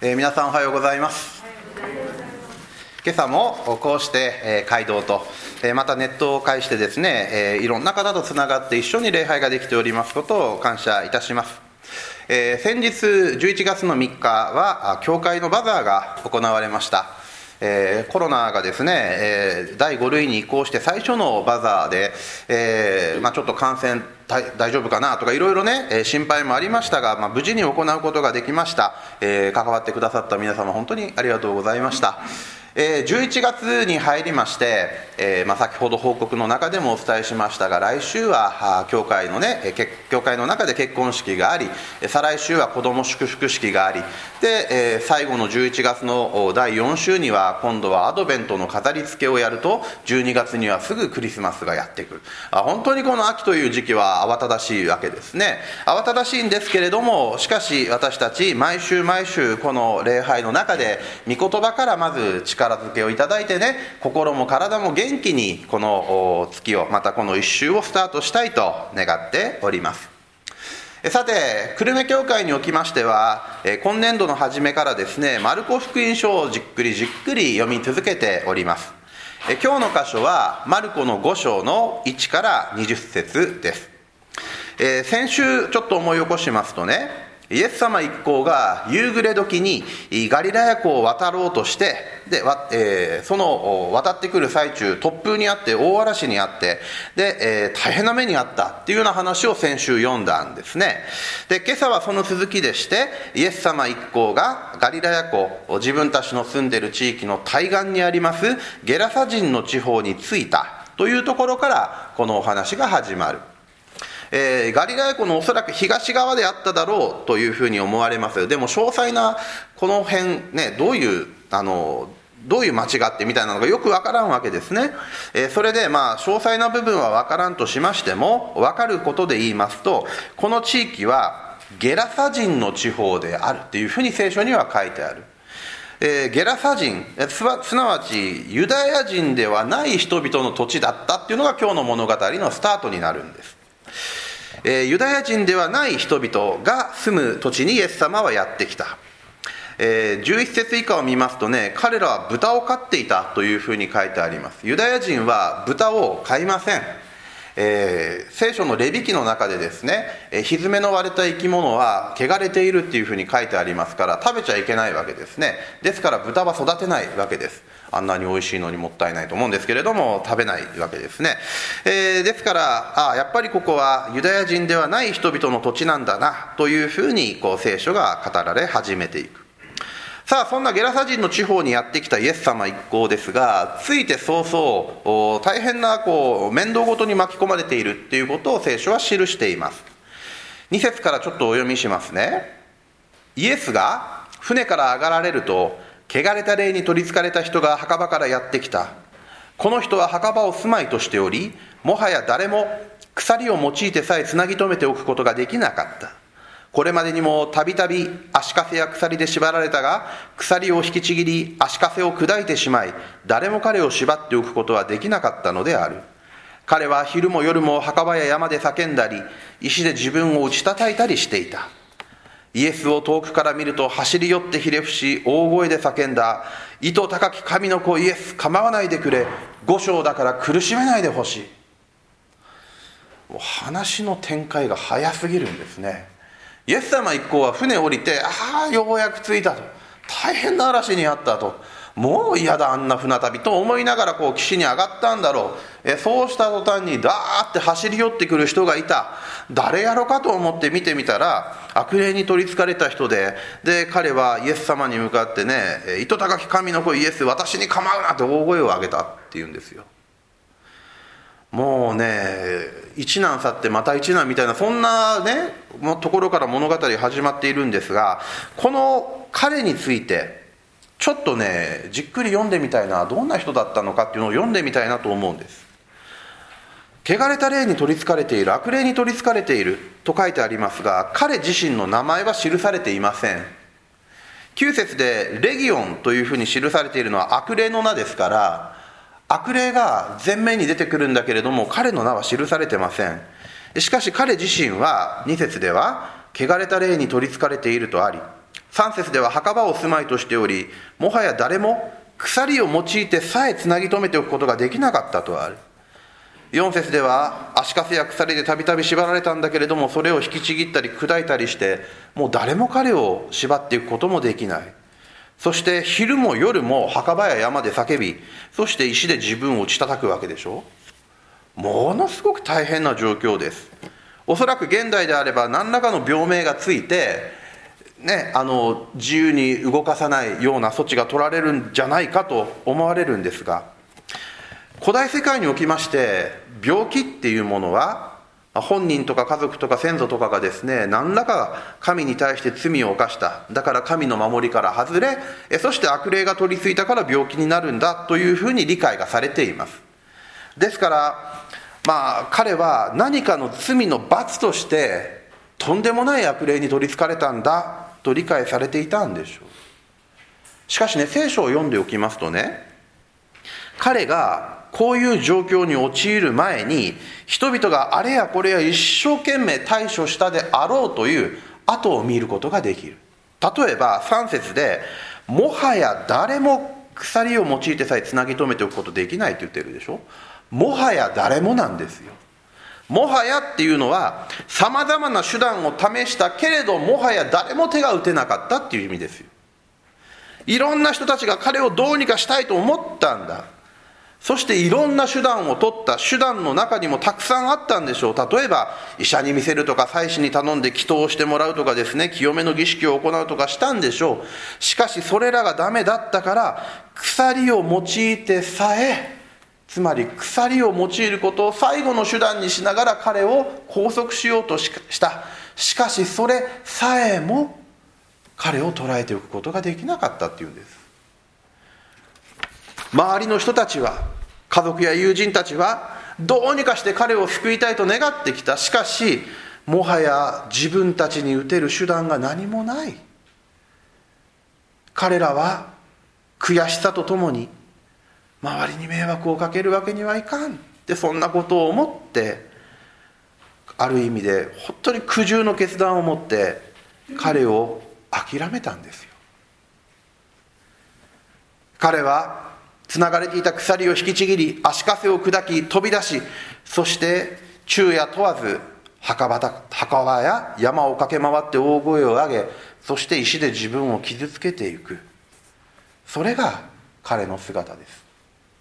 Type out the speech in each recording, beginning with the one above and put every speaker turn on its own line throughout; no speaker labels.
皆さんおはようございます。今朝もこうして街道とまたネットを介してですね、いろんな方とつながって一緒に礼拝ができておりますことを感謝いたします。先日11月の3日は教会のバザーが行われました。コロナがですね、第5類に移行して最初のバザーで、ちょっと感染大丈夫かなとかいろいろね、心配もありましたが、無事に行うことができました。関わってくださった皆様本当にありがとうございました。11月に入りまして、先ほど報告の中でもお伝えしましたが、来週は教会の中で結婚式があり、再来週は子ども祝福式がありで、最後の11月の第4週には今度はアドベントの飾り付けをやると、12月にはすぐクリスマスがやってくる。本当にこの秋という時期は慌ただしいわけですね。慌ただしいんですけれども、しかし私たち毎週毎週この礼拝の中で御言葉からまず力づけをいただいてね、心も体も元気にこの月を、またこの一週をスタートしたいと願っております。さて、久留米教会におきましては、今年度の初めからですね、マルコ福音書をじっくり読み続けております。今日の箇所はマルコの5章の1から20節です。先週ちょっと思い起こしますとね、イエス様一行が夕暮れ時にガリラヤ湖を渡ろうとして、その渡ってくる最中、突風にあって大嵐にあって、大変な目にあったっていうような話を先週読んだんですね。で、今朝はその続きでして、イエス様一行がガリラヤ湖、自分たちの住んでいる地域の対岸にありますゲラサ人の地方に着いたというところからこのお話が始まる。ガリラヤ湖のおそらく東側であっただろうというふうに思われます。でも詳細なこの辺ね、どういう町があってみたいなのがよくわからんわけですね。それで詳細な部分はわからんとしましても、わかることで言いますと、この地域はゲラサ人の地方であるというふうに聖書には書いてある。ゲラサ人、すなわちユダヤ人ではない人々の土地だったっていうのが今日の物語のスタートになるんです。ユダヤ人ではない人々が住む土地にイエス様はやってきた。11節以下を見ますとね、彼らは豚を飼っていたというふうに書いてあります。ユダヤ人は豚を飼いません。聖書のレビ記の中でですね、ひづめの割れた生き物は汚れているっていうふうに書いてありますから、食べちゃいけないわけですね。ですから豚は育てないわけです。あんなに美味しいのにもったいないと思うんですけれども、食べないわけですね。ですからやっぱりここはユダヤ人ではない人々の土地なんだなというふうに聖書が語られ始めていく。さあ、そんなゲラサ人の地方にやってきたイエス様一行ですが、ついて早々大変な面倒ごとに巻き込まれているっていうことを聖書は記しています。2節からちょっとお読みしますね。イエスが船から上がられると、汚れた霊に取りつかれた人が墓場からやってきた。この人は墓場を住まいとしており、もはや誰も鎖を用いてさえつなぎ止めておくことができなかった。これまでにもたびたび足かせや鎖で縛られたが、鎖を引きちぎり足かせを砕いてしまい、誰も彼を縛っておくことはできなかったのである。彼は昼も夜も墓場や山で叫んだり、石で自分を打ち叩いたりしていた。イエスを遠くから見ると走り寄ってひれ伏し、大声で叫んだ。意図高き神の子イエス、構わないでくれ。五章だから苦しめないでほしい。話の展開が早すぎるんですね。イエス様一行は船を降りて、ようやく着いたと、大変な嵐にあったと、もう嫌だあんな船旅と思いながら岸に上がったんだろう。そうした途端にダーって走り寄ってくる人がいた。誰やろかと思って見てみたら、悪霊に取りつかれた人で、彼はイエス様に向かってね、意図高き神の子イエス、私に構うなって大声を上げたっていうんですよ。もうね、一難去ってまた一難みたいな、そんなねところから物語始まっているんですが、この彼についてちょっとねじっくり読んでみたいな、どんな人だったのかっていうのを読んでみたいなと思うんです。汚れた霊に取りつかれている、悪霊に取りつかれていると書いてありますが、彼自身の名前は記されていません。9節でレギオンというふうに記されているのは悪霊の名ですから、悪霊が前面に出てくるんだけれども、彼の名は記されてません。しかし彼自身は2節では汚れた霊に取りつかれているとあり、 3節では墓場を住まいとしており、もはや誰も鎖を用いてさえつなぎ止めておくことができなかったとある。4節では足かせや鎖でたびたび縛られたんだけれども、それを引きちぎったり砕いたりして、もう誰も彼を縛っていくこともできない。そして昼も夜も墓場や山で叫び、そして石で自分を打ち叩くわけでしょ。ものすごく大変な状況です。おそらく現代であれば何らかの病名がついて、自由に動かさないような措置が取られるんじゃないかと思われるんですが、古代世界におきまして病気っていうものは、本人とか家族とか先祖とかがですね、何らか神に対して罪を犯した、だから神の守りから外れ、そして悪霊が取り付いたから病気になるんだというふうに理解がされています。ですから彼は何かの罪の罰としてとんでもない悪霊に取り憑かれたんだと理解されていたんでしょう。しかしね、聖書を読んでおきますとね、彼がこういう状況に陥る前に、人々があれやこれや一生懸命対処したであろうという跡を見ることができる。例えば3節で、もはや誰も鎖を用いてさえつなぎ止めておくことできないと言ってるでしょ。もはや誰もなんですよ。もはやっていうのは、さまざまな手段を試したけれど、もはや誰も手が打てなかったっていう意味ですよ。いろんな人たちが彼をどうにかしたいと思ったんだ。そしていろんな手段を取った。手段の中にもたくさんあったんでしょう。例えば医者に見せるとか、祭司に頼んで祈祷してもらうとかですね、清めの儀式を行うとかしたんでしょう。しかしそれらがダメだったから、鎖を用いてさえ、つまり鎖を用いることを最後の手段にしながら彼を拘束しようとした。しかしそれさえも彼を捕らえておくことができなかったっていうんです。周りの人たちは、家族や友人たちはどうにかして彼を救いたいと願ってきた。しかしもはや自分たちに打てる手段が何もない。彼らは悔しさとともに、周りに迷惑をかけるわけにはいかんって、そんなことを思って、ある意味で本当に苦渋の決断を持って彼を諦めたんですよ。彼はつながれていた鎖を引きちぎり、足かせを砕き飛び出し、そして昼夜問わず墓場や山を駆け回って大声を上げ、そして石で自分を傷つけていく。それが彼の姿です。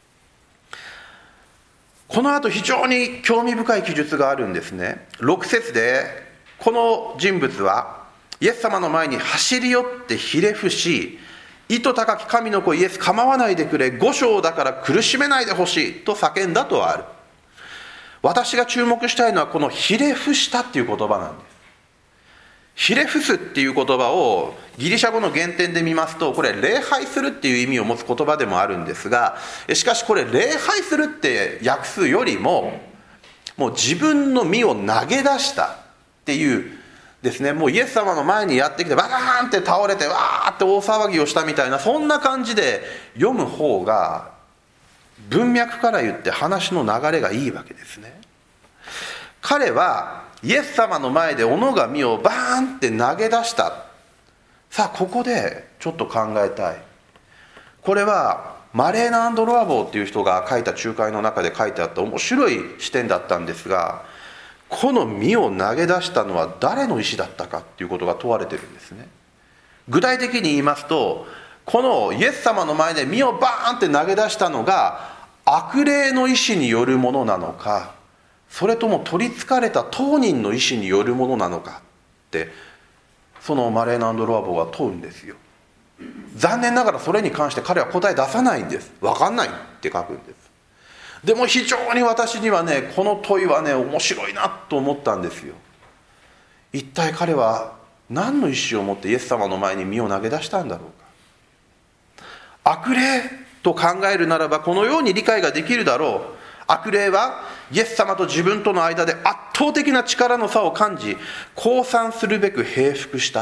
この後非常に興味深い記述があるんですね。6節でこの人物はイエス様の前に走り寄ってひれ伏し、意図高き神の子イエス、構わないでくれ、五章だから苦しめないでほしいと叫んだとある。私が注目したいのはこのひれ伏したっていう言葉なんです。ひれ伏すっていう言葉をギリシャ語の原点で見ますと、これ礼拝するっていう意味を持つ言葉でもあるんですが、しかしこれ礼拝するって訳すよりも、もう自分の身を投げ出したっていうですね、もうイエス様の前にやってきてバーンって倒れてわーって大騒ぎをしたみたいな、そんな感じで読む方が文脈から言って話の流れがいいわけですね。彼はイエス様の前で斧が身をバーンって投げ出した。さあここでちょっと考えたい。これはマレーナ・アンドロアボーっていう人が書いた仲介の中で書いてあった面白い視点だったんですが、この身を投げ出したのは誰の意思だったかっていうことが問われてるんですね。具体的に言いますと、このイエス様の前で身をバーンって投げ出したのが悪霊の意思によるものなのか、それとも取りつかれた当人の意思によるものなのかって、そのマレーナ・アンドロアボーは問うんですよ。残念ながらそれに関して彼は答え出さないんです。分かんないって書くんです。でも非常に私にはね、この問いはね、面白いなと思ったんですよ。一体彼は何の意思を持ってイエス様の前に身を投げ出したんだろうか。悪霊と考えるならばこのように理解ができるだろう。悪霊はイエス様と自分との間で圧倒的な力の差を感じ、降参するべく平伏した。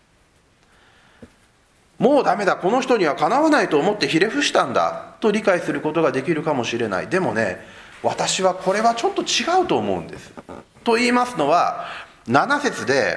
もうダメだ、この人にはかなわないと思ってひれ伏したんだと理解することができるかもしれない。でもね、私はこれはちょっと違うと思うんです。と言いますのは、7節で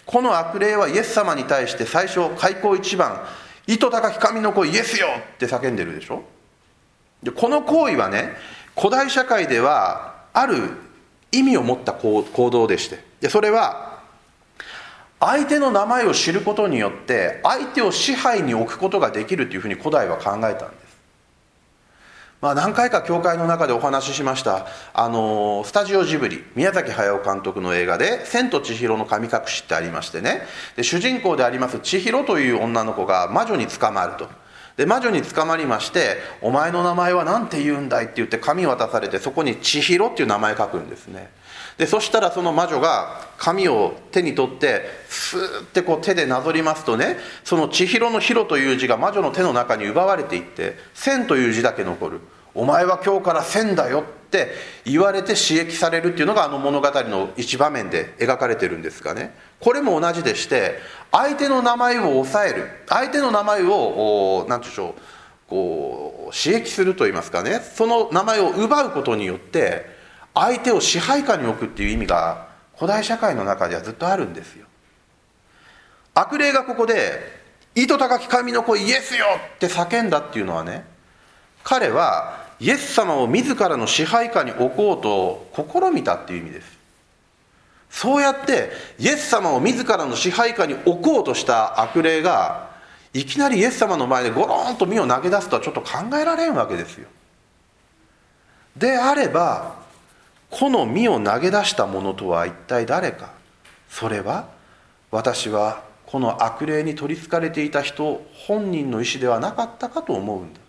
この悪霊はイエス様に対して最初開口一番、糸高き神の子イエスよって叫んでるでしょ。でこの行為はね、古代社会ではある意味を持った行動でして、でそれは相手の名前を知ることによって相手を支配に置くことができるというふうに古代は考えたんです。何回か教会の中でお話ししましたスタジオジブリ、宮崎駿監督の映画で千と千尋の神隠しってありましてね、で主人公であります千尋という女の子が魔女に捕まると。で魔女に捕まりまして、お前の名前は何て言うんだいって言って紙渡されて、そこに千尋っていう名前書くんですね。でそしたらその魔女が紙を手に取ってスーッてこう手でなぞりますとね、その千尋の尋という字が魔女の手の中に奪われていって、千という字だけ残る。お前は今日から千だよって言われて刺激されるっていうのが物語の一場面で描かれてるんですがね、これも同じでして、相手の名前を抑える、相手の名前を何て言うんでしょう、こう刺激するといいますかね、その名前を奪うことによって相手を支配下に置くっていう意味が古代社会の中ではずっとあるんですよ。悪霊がここで糸高き神の子イエスよって叫んだっていうのはね、彼はイエス様を自らの支配下に置こうと試みたっていう意味です。そうやってイエス様を自らの支配下に置こうとした悪霊がいきなりイエス様の前でゴロンと身を投げ出すとはちょっと考えられんわけですよ。であればこの身を投げ出したものとは一体誰か。それは私はこの悪霊に取りつかれていた人本人の意思ではなかったかと思うんだ。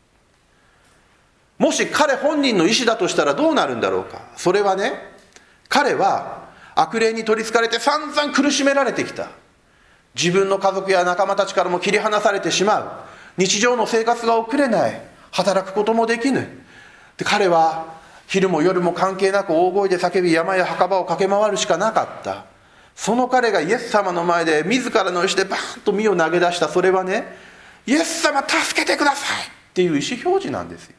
もし彼本人の意思だとしたらどうなるんだろうか。それはね、彼は悪霊に取りつかれて散々苦しめられてきた。自分の家族や仲間たちからも切り離されてしまう。日常の生活が送れない。働くこともできぬ。で彼は昼も夜も関係なく大声で叫び、山や墓場を駆け回るしかなかった。その彼がイエス様の前で自らの意思でバーンと身を投げ出した、それはね、イエス様助けてくださいっていう意思表示なんですよ。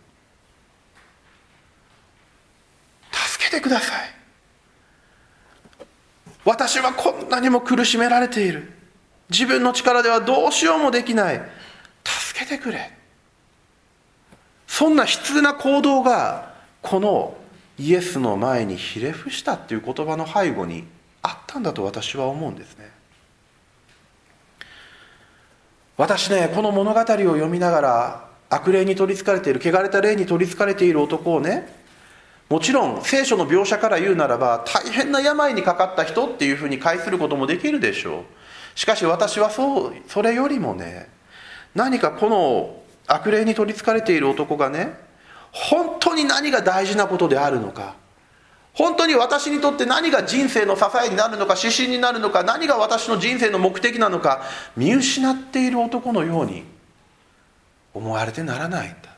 助けてください。私はこんなにも苦しめられている。自分の力ではどうしようもできない。助けてくれ。そんな悲痛な行動がこのイエスの前にひれ伏したっていう言葉の背後にあったんだと私は思うんですね。私ね、この物語を読みながら悪霊に取りつかれている、汚れた霊に取りつかれている男をね、もちろん聖書の描写から言うならば大変な病にかかった人っていうふうに解することもできるでしょう。しかし私はそれよりもね、何かこの悪霊に取りつかれている男がね、本当に何が大事なことであるのか、本当に私にとって何が人生の支えになるのか、指針になるのか、何が私の人生の目的なのか見失っている男のように思われてならないんだ。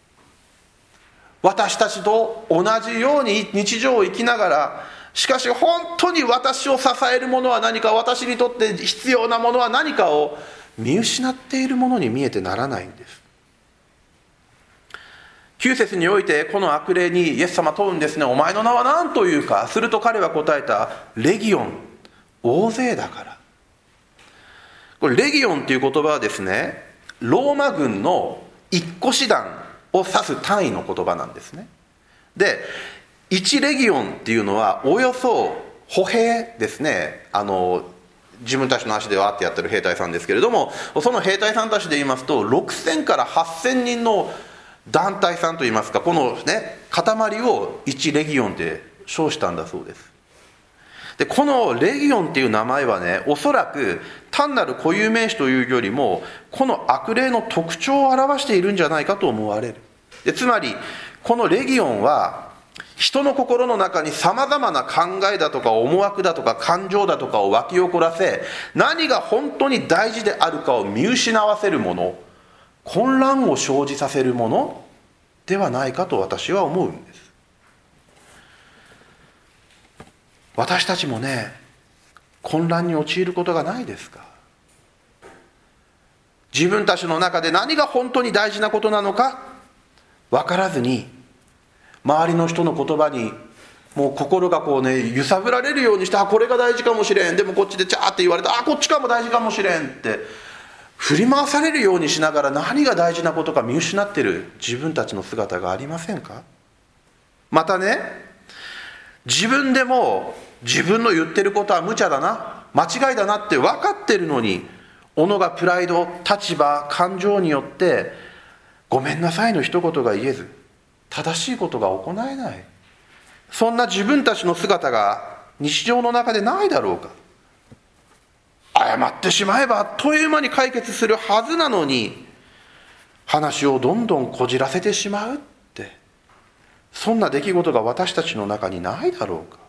私たちと同じように日常を生きながら、しかし本当に私を支えるものは何か、私にとって必要なものは何かを見失っているものに見えてならないんです。9節においてこの悪霊にイエス様問うんですね。お前の名は何というか。すると彼は答えた。レギオン、大勢だから。これレギオンという言葉はですね、ローマ軍の一個師団を指す単位の言葉なんですね。で、1レギオンっていうのはおよそ歩兵ですね、自分たちの足でわーってやってる兵隊さんですけれども、その兵隊さんたちで言いますと6000から8000人の団体さんといいますか、このね塊を1レギオンで称したんだそうです。でこのレギオンっていう名前はね、おそらく単なる固有名詞というよりもこの悪霊の特徴を表しているんじゃないかと思われる。でつまりこのレギオンは人の心の中にさまざまな考えだとか思惑だとか感情だとかを湧き起こらせ、何が本当に大事であるかを見失わせるもの、混乱を生じさせるものではないかと私は思うんです。私たちもね、混乱に陥ることがないですか。自分たちの中で何が本当に大事なことなのか分からずに、周りの人の言葉にもう心がこうね揺さぶられるようにして、これが大事かもしれん、でもこっちでチャーって言われて、こっちかも大事かもしれんって振り回されるようにしながら、何が大事なことか見失ってる自分たちの姿がありませんか？またね、自分でも自分の言ってることは無茶だな、間違いだなって分かってるのに、己がプライド、立場、感情によってごめんなさいの一言が言えず、正しいことが行えない、そんな自分たちの姿が日常の中でないだろうか。謝ってしまえばあっという間に解決するはずなのに、話をどんどんこじらせてしまうって、そんな出来事が私たちの中にないだろうか。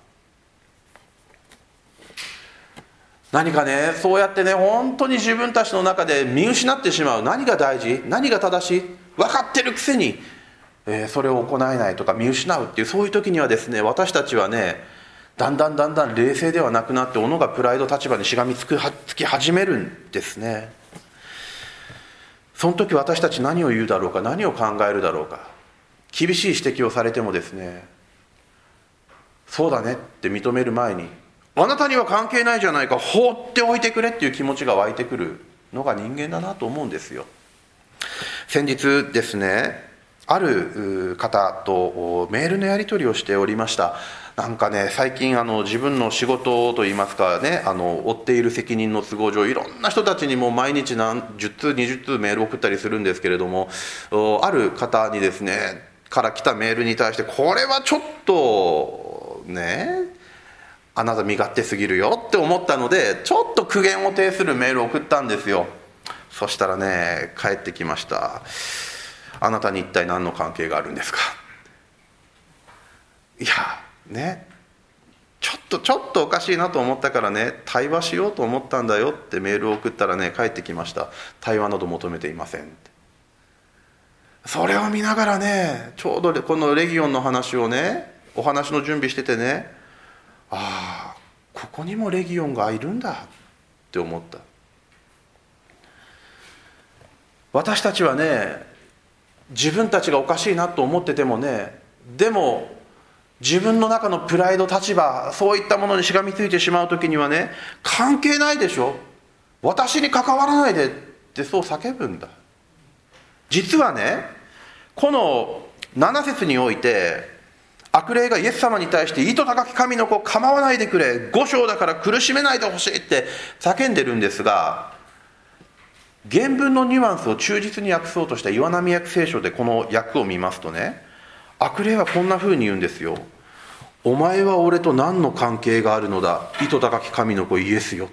何かね、そうやってね、本当に自分たちの中で見失ってしまう、何が大事、何が正しい、分かってるくせに、それを行えないとか見失うっていう、そういう時にはですね、私たちはね、だんだん冷静ではなくなって、己がプライド立場にしがみつき始めるんですね。その時私たち何を言うだろうか、何を考えるだろうか。厳しい指摘をされてもですね、そうだねって認める前に、あなたには関係ないじゃないか、放っておいてくれっていう気持ちが湧いてくるのが人間だなと思うんですよ。先日ですね、ある方とメールのやり取りをしておりました。なんかね、最近自分の仕事といいますかね、負っている責任の都合上、いろんな人たちにも毎日何十通20通メールを送ったりするんですけれども、ある方にですねから来たメールに対して、これはちょっとね、あなた身勝手すぎるよって思ったので、ちょっと苦言を呈するメールを送ったんですよ。そしたらね、返ってきました。あなたに一体何の関係があるんですか。いやね、ちょっとおかしいなと思ったからね、対話しようと思ったんだよってメールを送ったらね、返ってきました。対話など求めていませんって。それを見ながらね、ちょうどこのレギオンの話をね、お話の準備しててね、ここにもレギオンがいるんだって思った。私たちはね、自分たちがおかしいなと思っててもね、でも自分の中のプライド、立場、そういったものにしがみついてしまうときにはね、関係ないでしょ、私に関わらないでってそう叫ぶんだ。実はね、この7節において、悪霊がイエス様に対して、意図高き神の子構わないでくれ、五章だから苦しめないでほしいって叫んでるんですが、原文のニュアンスを忠実に訳そうとした岩波訳聖書でこの訳を見ますとね、悪霊はこんな風に言うんですよ。お前は俺と何の関係があるのだ、意図高き神の子イエスよって。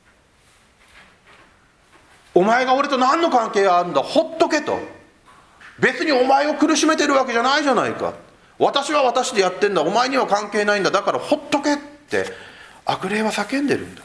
お前が俺と何の関係があるんだ、ほっとけと。別にお前を苦しめてるわけじゃないじゃないか、私は私でやってんだ、お前には関係ないんだ、だからほっとけって悪霊は叫んでるんだ。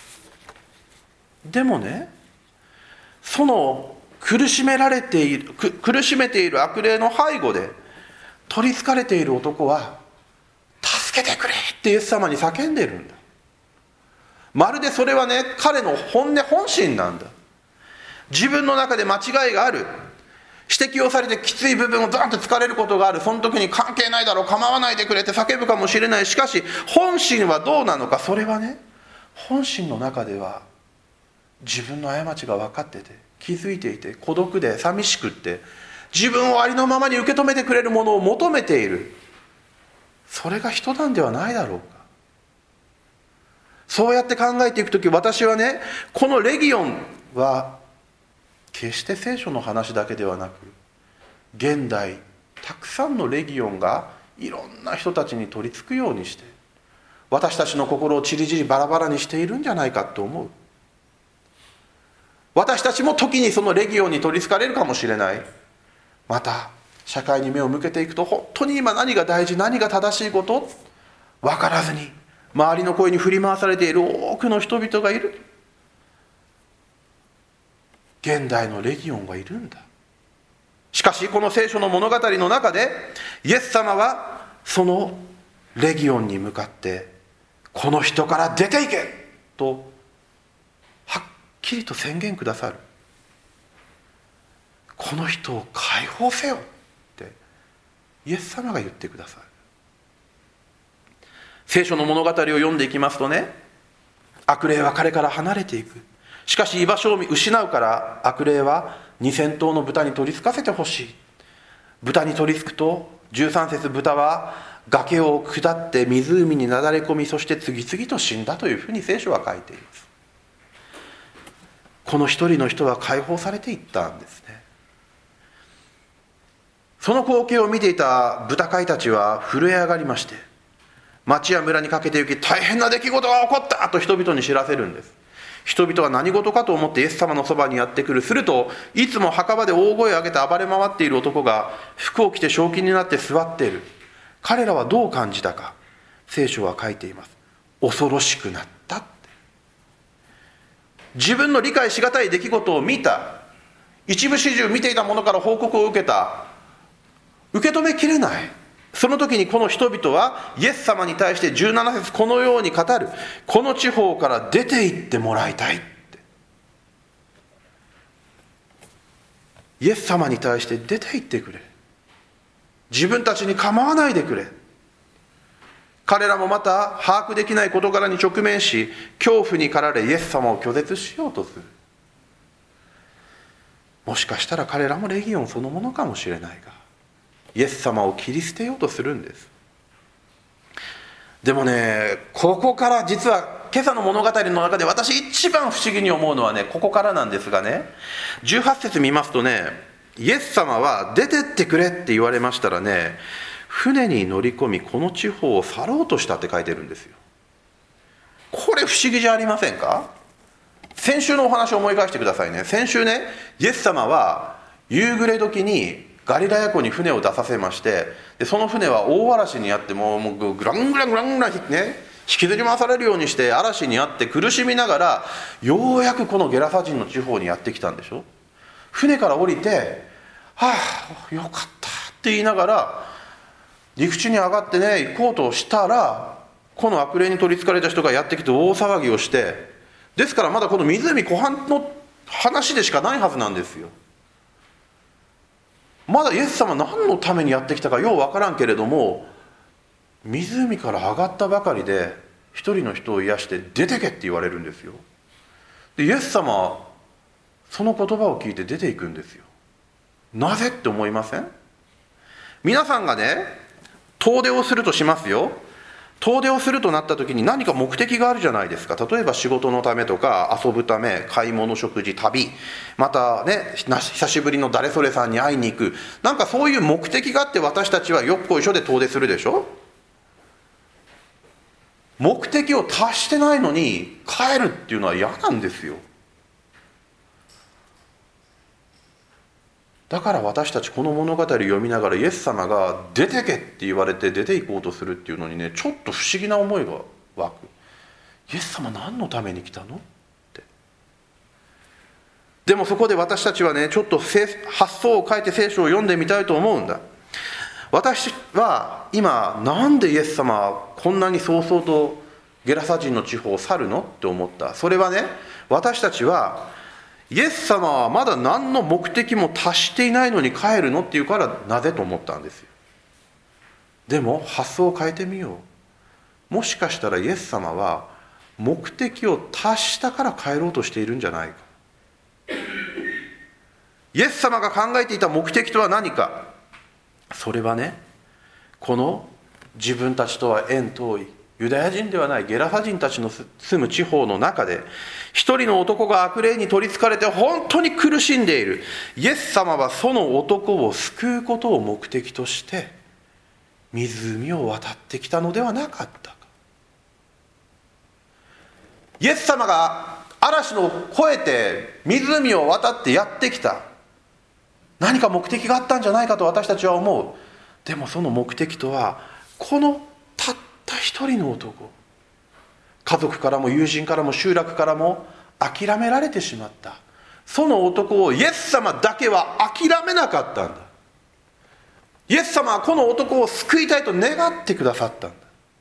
でもね、その苦しめている悪霊の背後で取りつかれている男は、助けてくれってイエス様に叫んでるんだ。まるでそれはね、彼の本心なんだ。自分の中で間違いがある、指摘をされてきつい部分をザンと疲れることがある、その時に関係ないだろう、構わないでくれって叫ぶかもしれない。しかし本心はどうなのか、それはね、本心の中では自分の過ちが分かってて、気づいていて、孤独で寂しくって、自分をありのままに受け止めてくれるものを求めている。それが人なんではないだろうか。そうやって考えていくとき、私はね、このレギオンは決して聖書の話だけではなく、現代たくさんのレギオンがいろんな人たちに取り付くようにして、私たちの心をちりぢりバラバラにしているんじゃないかと思う。私たちも時にそのレギオンに取りつかれるかもしれない。また社会に目を向けていくと、本当に今何が大事、何が正しいこと分からずに周りの声に振り回されている多くの人々がいる。現代のレギオンがいるんだ。しかしこの聖書の物語の中で、イエス様はそのレギオンに向かって、この人から出ていけとはっきりと宣言くださる。この人を解放せよってイエス様が言ってくださる。 聖書の物語を読んでいきますとね、悪霊は彼から離れていく。しかし居場所を失うから悪霊は2000頭の豚に取りつかせてほしい。豚に取りつくと、13節、豚は崖を下って湖になだれ込み、そして次々と死んだというふうに聖書は書いています。この一人の人は解放されていったんですね。その光景を見ていた豚飼いたちは震え上がりまして、町や村にかけて行き、大変な出来事が起こったと人々に知らせるんです。人々は何事かと思ってイエス様のそばにやってくる。すると、いつも墓場で大声を上げて暴れ回っている男が服を着て正気になって座っている。彼らはどう感じたか、聖書は書いています。恐ろしくなったって。自分の理解しがたい出来事を見た、一部始終見ていた者から報告を受けた、受け止めきれない。その時にこの人々はイエス様に対して17節このように語る。この地方から出て行ってもらいたいって。イエス様に対して出て行ってくれ。自分たちに構わないでくれ。彼らもまた把握できない事柄に直面し、恐怖に駆られイエス様を拒絶しようとする。もしかしたら彼らもレギオンそのものかもしれないが、イエス様を切り捨てようとするんです。でもね、ここから実は今朝の物語の中で私一番不思議に思うのはね、ここからなんですがね、18節見ますとね、イエス様は出てってくれって言われましたらね、船に乗り込みこの地方を去ろうとしたって書いてるんですよ。これ不思議じゃありませんか？先週のお話を思い返してくださいね。先週ね、イエス様は夕暮れ時にガリラヤ湖に船を出させまして、でその船は大嵐にあってもうグラングラングラングランね、引きずり回されるようにして嵐にあって苦しみながら、ようやくこのゲラサ人の地方にやってきたんでしょ。船から降りて、はあよかったって言いながら陸地に上がってね行こうとしたら、この悪霊に取りつかれた人がやってきて大騒ぎをして、ですからまだこの湖湖畔の話でしかないはずなんですよ。まだイエス様何のためにやってきたかよう分からんけれども、湖から上がったばかりで一人の人を癒して出てけって言われるんですよ。でイエス様はその言葉を聞いて出ていくんですよ。なぜって思いません？皆さんがね遠出をするとしますよ。遠出をするとなった時に何か目的があるじゃないですか。例えば仕事のためとか遊ぶため、買い物、食事、旅、またね久しぶりの誰それさんに会いに行く、なんかそういう目的があって私たちはよっこいしょで遠出するでしょ。目的を達してないのに帰るっていうのは嫌なんですよ。だから私たちこの物語を読みながら、イエス様が出てけって言われて出て行こうとするっていうのにね、ちょっと不思議な思いが湧く。イエス様何のために来たのって。でもそこで私たちはね、ちょっと発想を変えて聖書を読んでみたいと思うんだ。私は今なんでイエス様はこんなに早々とゲラサ人の地方を去るのって思った。それはね、私たちはイエス様はまだ何の目的も達していないのに帰るのっていうから、なぜと思ったんですよ。でも発想を変えてみよう。もしかしたらイエス様は目的を達したから帰ろうとしているんじゃないか。イエス様が考えていた目的とは何か。それはね、この自分たちとは縁遠いユダヤ人ではないゲラサ人たちの住む地方の中で、一人の男が悪霊に取りつかれて本当に苦しんでいる。イエス様はその男を救うことを目的として湖を渡ってきたのではなかったか。イエス様が嵐を越えて湖を渡ってやってきた。何か目的があったんじゃないかと私たちは思う。でもその目的とは、このたった一人の男、家族からも友人からも集落からも諦められてしまった。その男をイエス様だけは諦めなかったんだ。イエス様はこの男を救いたいと願ってくださったんだ。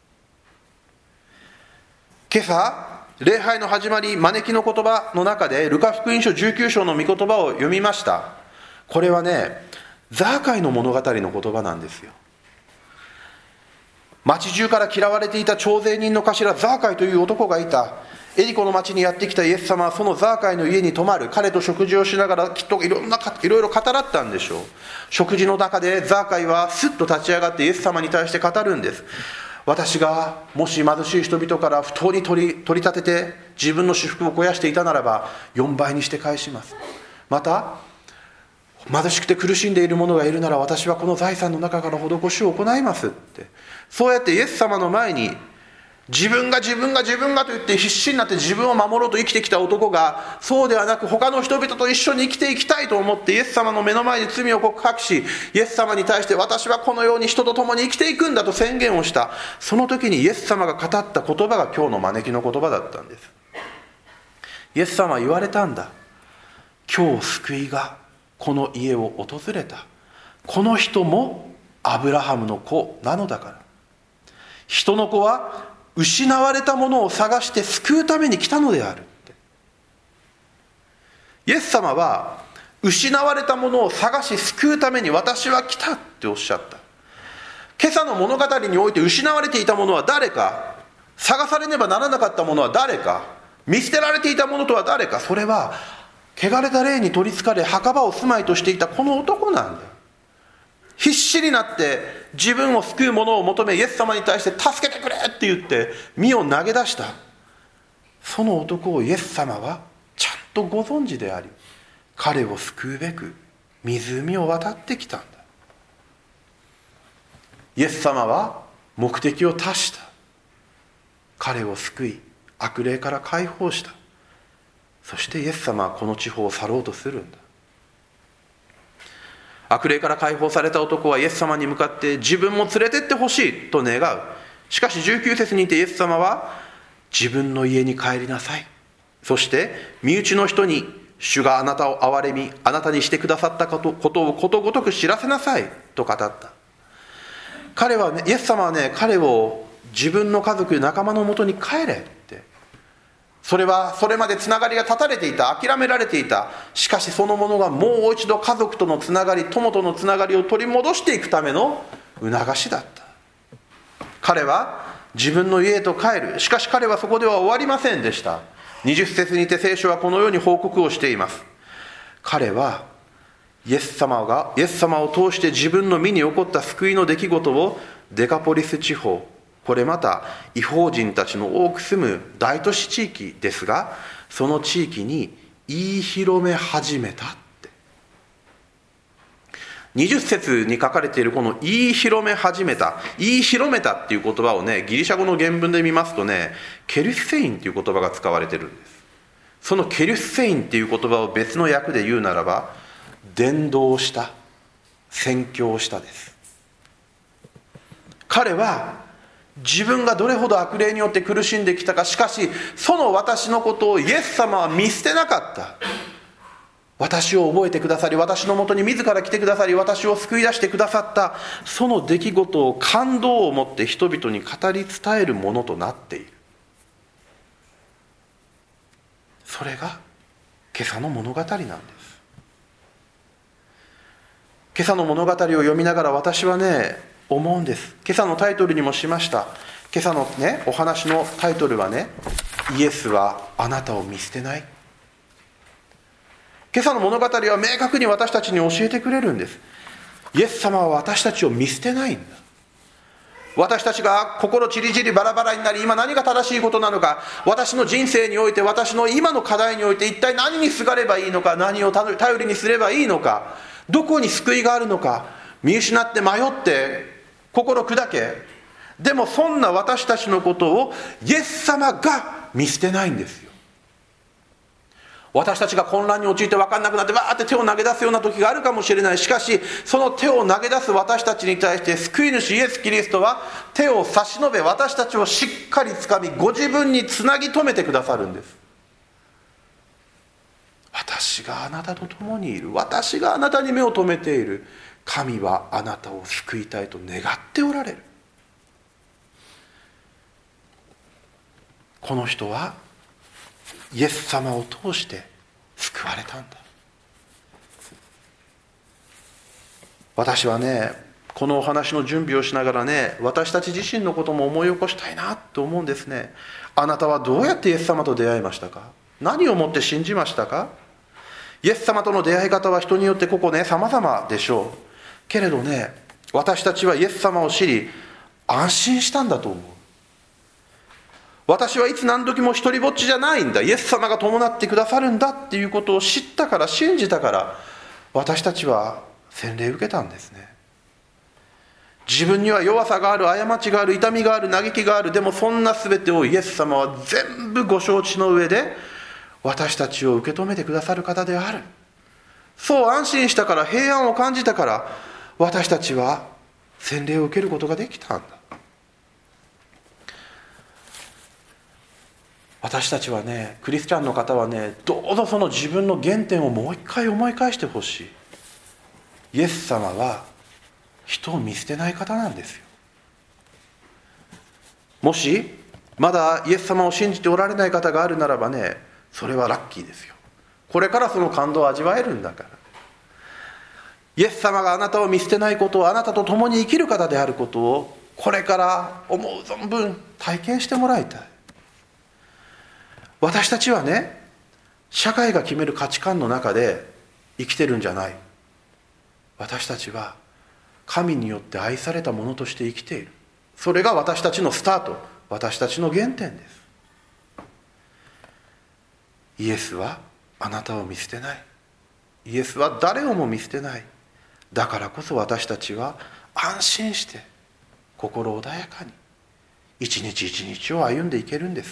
今朝礼拝の始まり、招きの言葉の中でルカ福音書19章の御言葉を読みました。これはね、ザーカイの物語の言葉なんですよ。 町中から嫌われていた徴税人の頭ザーカイという男がいた。エリコの町にやってきたイエス様はそのザーカイの家に泊まる。彼と食事をしながらきっといろいろ語らったんでしょう。食事の中でザーカイはスッと立ち上がってイエス様に対して語るんです。私がもし貧しい人々から不当に取り立てて自分の私腹を肥やしていたならば4倍にして返します。また貧しくて苦しんでいる者がいるなら私はこの財産の中から施しを行いますって、そうやってイエス様の前に自分がと言って必死になって自分を守ろうと生きてきた男が、そうではなく他の人々と一緒に生きていきたいと思ってイエス様の目の前に罪を告白し、イエス様に対して私はこのように人と共に生きていくんだと宣言をした。その時にイエス様が語った言葉が今日の招きの言葉だったんです。イエス様は言われたんだ。今日救いがこの家を訪れた。この人もアブラハムの子なのだから。人の子は失われたものを探して救うために来たのであるって。イエス様は失われたものを探し救うために私は来たっておっしゃった。今朝の物語において失われていたものは誰か、探されねばならなかったものは誰か、見捨てられていたものとは誰か、それは汚れた霊に取りつかれ墓場を住まいとしていたこの男なんだよ。必死になって自分を救うものを求めイエス様に対して助けてくれって言って身を投げ出した。その男をイエス様はちゃんとご存知であり、彼を救うべく湖を渡ってきたんだ。イエス様は目的を達した。彼を救い悪霊から解放した。そしてイエス様はこの地方を去ろうとするんだ。悪霊から解放された男はイエス様に向かって自分も連れてってほしいと願う。しかし19節にいてイエス様は自分の家に帰りなさい。そして身内の人に主があなたを憐れみあなたにしてくださったことをことごとく知らせなさいと語った。イエス様はね、彼を自分の家族仲間のもとに帰れって。それはそれまでつながりが断たれていた、諦められていた。しかしそのものがもう一度家族とのつながり、友とのつながりを取り戻していくための促しだった。彼は自分の家へと帰る。しかし彼はそこでは終わりませんでした。20節にて聖書はこのように報告をしています。彼はイエス様を通して自分の身に起こった救いの出来事をデカポリス地方、これまた異邦人たちの多く住む大都市地域ですが、その地域に言い広め始めたって。20節に書かれているこの言い広め始めた、言い広めたっていう言葉をね、ギリシャ語の原文で見ますとね、ケルセインっていう言葉が使われてるんです。そのケルセインっていう言葉を別の訳で言うならば、伝道した、宣教したです。彼は自分がどれほど悪霊によって苦しんできたか、しかしその私のことをイエス様は見捨てなかった。私を覚えてくださり、私のもとに自ら来てくださり、私を救い出してくださったその出来事を感動を持って人々に語り伝えるものとなっている。それが今朝の物語なんです。今朝の物語を読みながら私はね、思うんです。今朝のタイトルにもしました。今朝のね、お話のタイトルはね、イエスはあなたを見捨てない。今朝の物語は明確に私たちに教えてくれるんです。イエス様は私たちを見捨てないんだ。私たちが心ちりぢりバラバラになり、今何が正しいことなのか、私の人生において、私の今の課題において一体何にすがればいいのか、何を頼りにすればいいのか、どこに救いがあるのか、見失って迷って心砕け。でもそんな私たちのことをイエス様が見捨てないんですよ。私たちが混乱に陥って分かんなくなってわーって手を投げ出すような時があるかもしれない。しかしその手を投げ出す私たちに対して救い主イエス・キリストは手を差し伸べ、私たちをしっかりつかみ、ご自分につなぎ止めてくださるんです。私があなたと共にいる、私があなたに目を留めている。神はあなたを救いたいと願っておられる。この人はイエス様を通して救われたんだ。私はね、 このお話の準備をしながらね、私たち自身のことも思い起こしたいなと思うんですね。あなたはどうやってイエス様と出会いましたか？何をもって信じましたか？イエス様との出会い方は人によって様々でしょうけれどね、私たちはイエス様を知り安心したんだと思う。私はいつ何時も一人ぼっちじゃないんだ、イエス様が伴ってくださるんだっていうことを知ったから、信じたから、私たちは洗礼を受けたんですね。自分には弱さがある、過ちがある、痛みがある、嘆きがある。でもそんな全てをイエス様は全部ご承知の上で私たちを受け止めてくださる方である。そう安心したから、平安を感じたから、私たちは洗礼を受けることができたんだ。私たちはね、クリスチャンの方はね、どうぞその自分の原点をもう一回思い返してほしい。イエス様は人を見捨てない方なんですよ。もしまだイエス様を信じておられない方があるならばね、それはラッキーですよ。これからその感動を味わえるんだから。イエス様があなたを見捨てないことを、あなたと共に生きる方であることを、これから思う存分体験してもらいたい。私たちはね、社会が決める価値観の中で生きてるんじゃない。私たちは神によって愛されたものとして生きている。それが私たちのスタート、私たちの原点です。イエスはあなたを見捨てない。イエスは誰をも見捨てない。だからこそ私たちは安心して心穏やかに一日一日を歩んでいけるんです。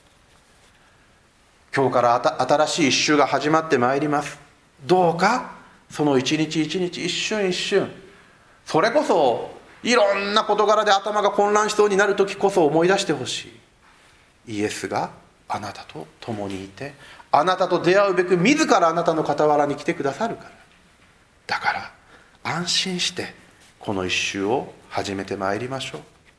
今日から新しい一週が始まってまいります。どうかその一日一日、一瞬一瞬、それこそいろんな事柄で頭が混乱しそうになる時こそ思い出してほしい。イエスがあなたと共にいて、あなたと出会うべく自らあなたの傍らに来てくださるから。だから安心してこの一週を始めてまいりましょう。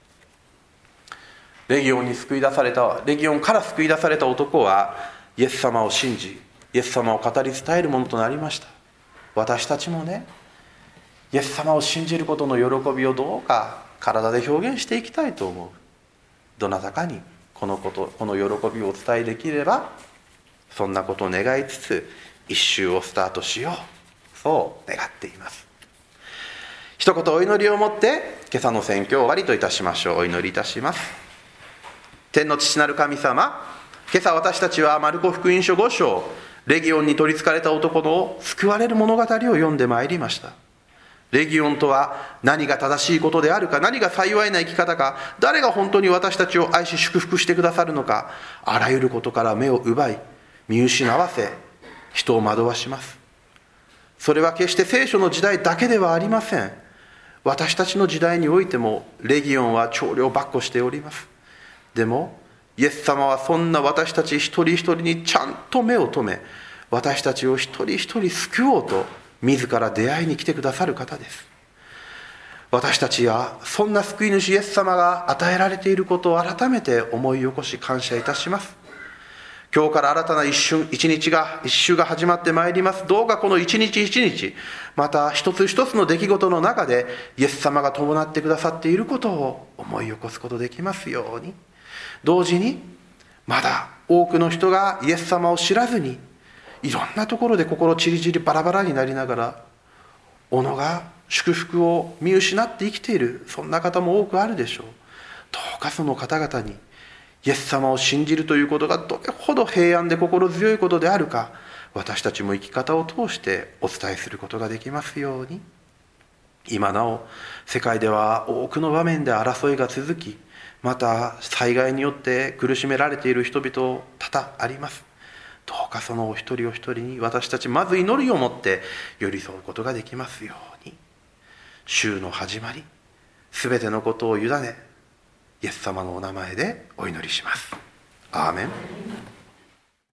レギオンから救い出された男はイエス様を信じ、イエス様を語り伝えるものとなりました。私たちもね、イエス様を信じることの喜びをどうか体で表現していきたいと思う。どなたかにこの喜びをお伝えできれば、そんなことを願いつつ一週をスタートしよう、そう願っています。一言お祈りをもって今朝の宣教を終わりといたしましょう。お祈りいたします。天の父なる神様、今朝私たちはマルコ福音書5章、レギオンに取りつかれた男の救われる物語を読んでまいりました。レギオンとは何が正しいことであるか、何が幸いな生き方か、誰が本当に私たちを愛し祝福してくださるのか、あらゆることから目を奪い見失わせ、人を惑わします。それは決して聖書の時代だけではありません。私たちの時代においてもレギオンは調量ばっこしております。でもイエス様はそんな私たち一人一人にちゃんと目を留め、私たちを一人一人救おうと自ら出会いに来てくださる方です。私たちはそんな救い主イエス様が与えられていることを改めて思い起こし感謝いたします。今日から新たな一週が始まってまいります。どうかこの一日一日、また一つ一つの出来事の中でイエス様が伴ってくださっていることを思い起こすことできますように。同時にまだ多くの人がイエス様を知らずに、いろんなところで心ちりじりバラバラになりながら、己が祝福を見失って生きている、そんな方も多くあるでしょう。どうかその方々にイエス様を信じるということがどれほど平安で心強いことであるか、私たちも生き方を通してお伝えすることができますように。今なお世界では多くの場面で争いが続き、また災害によって苦しめられている人々多々あります。どうかそのお一人お一人に私たちまず祈りを持って寄り添うことができますように。週の始まり、すべてのことを委ね、イエス様のお名前でお祈りします。アーメン。